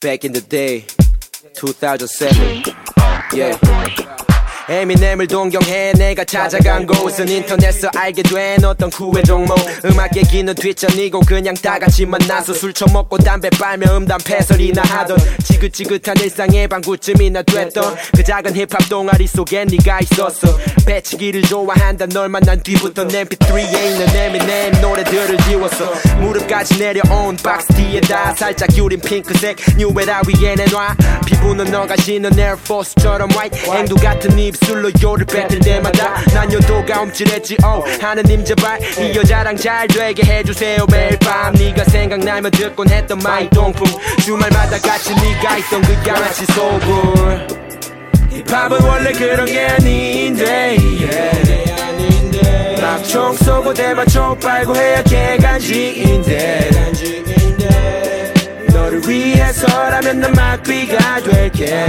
Back in the day 2007 yeah. 에미넴을 동경해 내가 찾아간 곳은 인터넷에서 알게 된 어떤 구애 종목 음악 얘기는 뒷전이고 그냥 다같이 만나서 술 처먹고 담배 빨며 음담 패설이나 하던 지긋지긋한 일상의 방구쯤이나 됐던 그 작은 힙합 동아리 속에 네가 있었어 배치기를 좋아한다 널 만난 뒤부터 mp3에 있는 에미넴 노래들을 지웠어 무릎까지 내려온 박스 뒤에다 살짝 기울인 핑크색 뉴에라 위에 내놔 피부는 너가 신은 에어포스처럼 화이트 앵두 같은 입술로 요를 뱉을 때마다 난 요도가 움찔했지 하느님 제발 이 여자랑 잘 되게 해주세요 매일 밤 네가 생각나면 듣곤 했던 마이 동풍 주말마다 같이 네가 있던 그 양아치 소굴 힙합은 원래 그런 게 아닌데 막 총 쏘고 대만 총 빨고 해야 개간지인데 너를 위해서라면 난 막비가 될게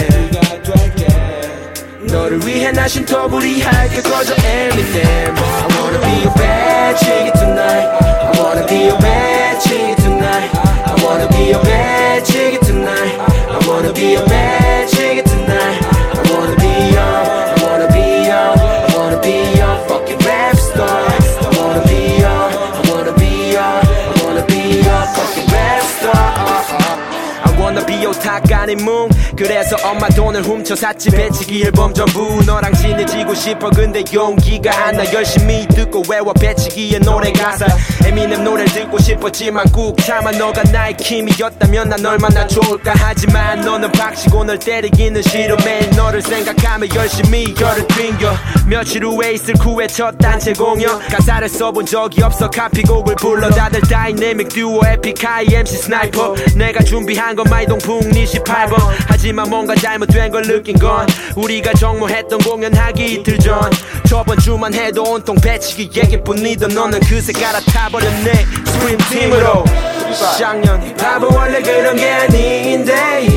너를 위해 나 신토부리 할게 꺼져 Eminem I wanna be your bad chick tonight I wanna be your bad chick tonight I wanna be your bad chick tonight I wanna be your bad chick tonight I wanna be your fucking rap star I wanna be your fucking rap star I wanna be your 탁가는 뭉 그래서 엄마 돈을 훔쳐 샀지 배치기 앨범 전부 너랑 친해지고 싶어 근데 용기가 안 나 열심히 듣고 외워 배치기의 노래 가사 에미넴 노래를 듣고 싶었지만 꾹 참아 너가 나의 킴이었다면 난 얼마나 좋을까 하지만 너는 박치고 널 때리기는 싫어 매일 너를 생각하며 열심히 혀를 튕겨 며칠 후에 있을 쿠의 첫 단체 공연 가사를 써본 적이 없어 카피곡을 불러 다들 다이내믹 듀오 에픽하이 MC 스나이퍼 내가 준비한 건 마이동풍 28번 하지만 뭔가 잘못된 걸 느낀 건 우리가 정모했던 공연하기 이틀 전 저번 주만 해도 온통 배치기 얘기뿐이던 너는 그새 갈아타버렸네 스크림팀으로 쌍년 힙합은 원래 그런 게 아닌데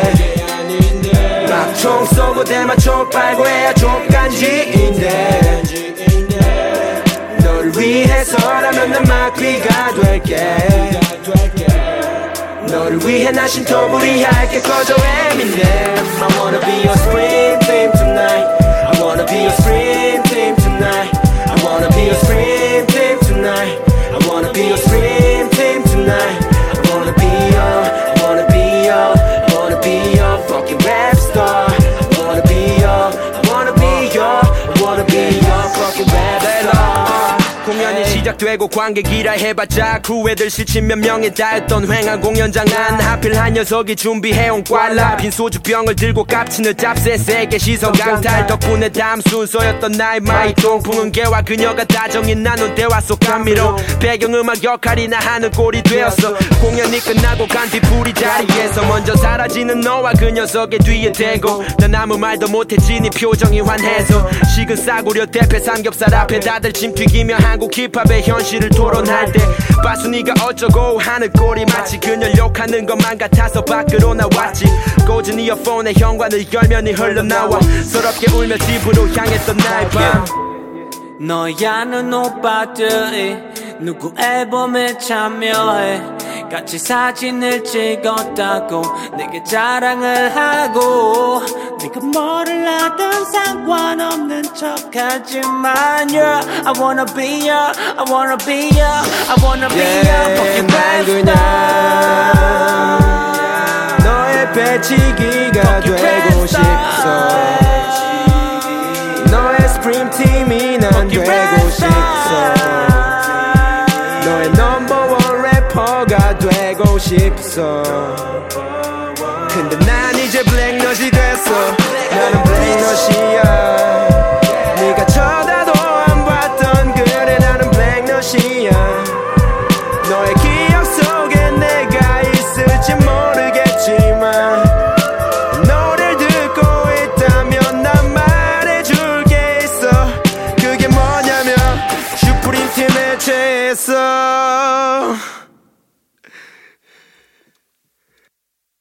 막 총 쏘고 대만 총 빨고 해야 족간지인데 너를 위해서라면 난 막비가 될게 너를 위해 나 신토부리 할게 꺼져 Eminem I wanna be your spring team tonight I wanna be your spring team tonight I wanna be your spring team tonight I wanna be your spring team tonight I wanna be your fucking rap star I wanna be your fucking rap star 공연이 시작되고 관객이라 해봤자 그 애들 실친 몇 명이 다였던 횡한 공연장 안 하필 한 녀석이 준비해온 꽐라 빈 소주병을 들고 깝치는 짭새 세게 시선 강탈 덕분에 다음 순서였던 나의 마이 동풍은 개와 그녀가 다정히 나눈 대화 속 감미로 배경음악 역할이나 하는 꼴이 되었어 공연이 끝나고 간 뒤풀이 자리에서 먼저 사라지는 너와 그 녀석의 뒤에 대고 난 아무 말도 못했지 네 표정이 환해서 식은 싸구려 대패 삼겹살 앞에 다들 짐 튀기며 한국 힙합의 현실을 토론할 때 바순이가 어쩌고 하는 꼴이 마치 그녀를 욕하는 것만 같아서 밖으로 나왔지 꽂은 이어폰에 현관을 열면 흘러나와 서럽게 울며 집으로 향했던 나의 밤 너의 아는 오빠들이 누구 앨범에 참여해 같이 사진을 찍었다고 내게 자랑을 하고 네가 뭐를 하든 상관없는 척하지만 yeah, I wanna be ya I wanna be ya I wanna be ya fucking rap star 너의 배치기가 되고 싶어 너의 스프림 팀이 난 되고 싶어 너의 넘버원 래퍼가 되고 싶어 근데 난 이제 블랙넛이 됐어 나는 블랙넛이야 네가 쳐다도 안 봤던 그래 나는 블랙넛이야 너의 기억 속에 내가 있을지 모르겠지만 너를 듣고 있다면 난 말해줄 게 있어 그게 뭐냐면 슈프림 팀에 취했어